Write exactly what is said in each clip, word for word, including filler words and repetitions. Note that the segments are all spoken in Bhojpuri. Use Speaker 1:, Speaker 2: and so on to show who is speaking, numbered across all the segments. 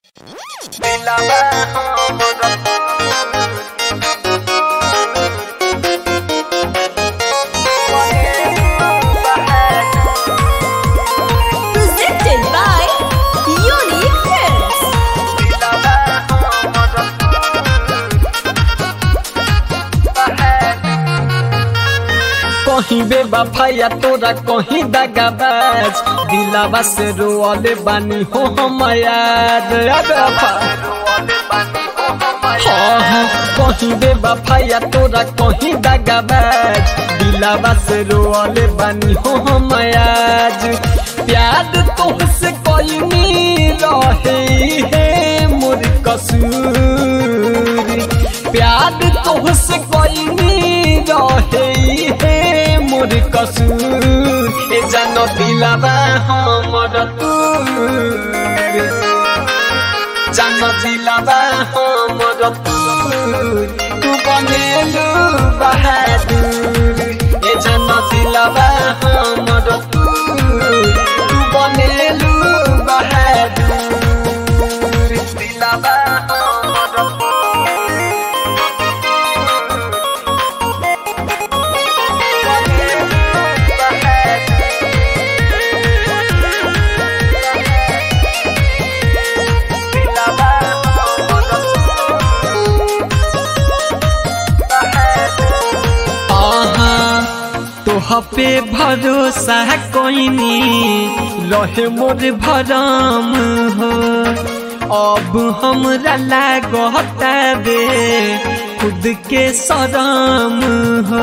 Speaker 1: Presented by Unique Films.
Speaker 2: कहीं बेवफाया तोरा कहीं दगाबाज दिलावा से रोले बानी हो हम याद हाँ हाँ कहीं बेवफाया तोरा कहीं दगाबाज दिलावा से रोले बानी हो हम याद प्यार तुमसे कोई नहीं रहे है मोर कसूर प्यार तुमसे कोई नहीं रहे है मोर कसूर ए जानो दिलावा हमर तूर जानो दिलावा हमर तूर तू बनेलू बहादुर ए जानो दिलावा हमर तूर तू बनेलू बहादुर दिलावा हमर पे भरोसा कोई नहीं रहे मोर भरम हो अब हमरा लागता बे खुद के शरम हो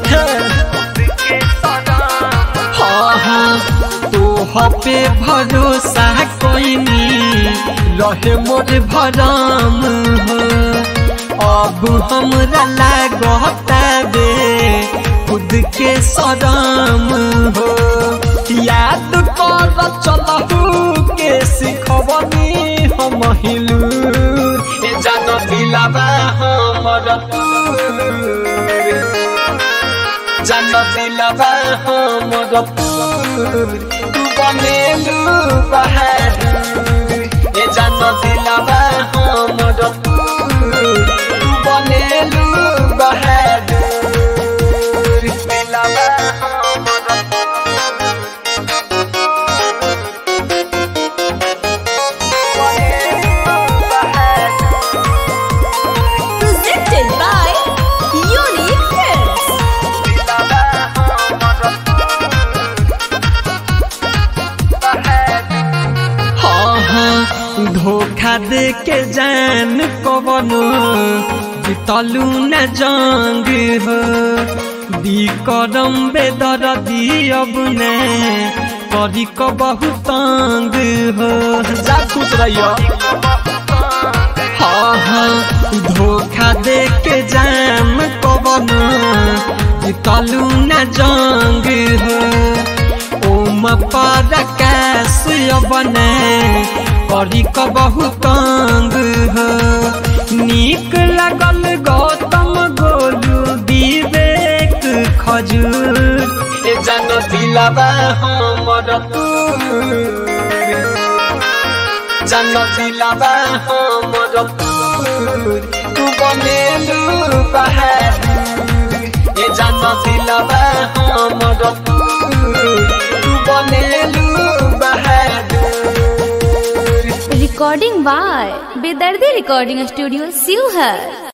Speaker 2: हाँ हाँ तो पे भरोसा कोई नहीं रहे मोर भरम हो अब हमरा लागता बे खुद के शरम हो याद कर चलहू के सिखबनी हम हिलूर ए जानो दिलावा हमर तूर जानो दिलावा हमर तूर तू बनेलू बहादुर ए जानो दिलावा हमर तूर तू बनेलू बहादुर
Speaker 1: Presented by Unique Films.
Speaker 2: हाँ हाँ धोखा दे के जान कवनो जितलू न जंग हो दी करम बेदर दी अब ने करी को बहुत तंग हो जा खुश रहियो हाँ हाँ धोखा दे के जाम कवनो जितलू न जंग हो ओम पर कैस अब ने करी को बहुत तंग हो नीक लगल गौतम गोलू विवेक खजूर ए जानो दिलावा हमर तूर जानो दिलावा हमर तूर तू बनेलू बहादुर ए जानो दिलावा हमर तूर तू बनेलू बहादुर
Speaker 1: Recording by Bedardi Recording Studio, Sivhar.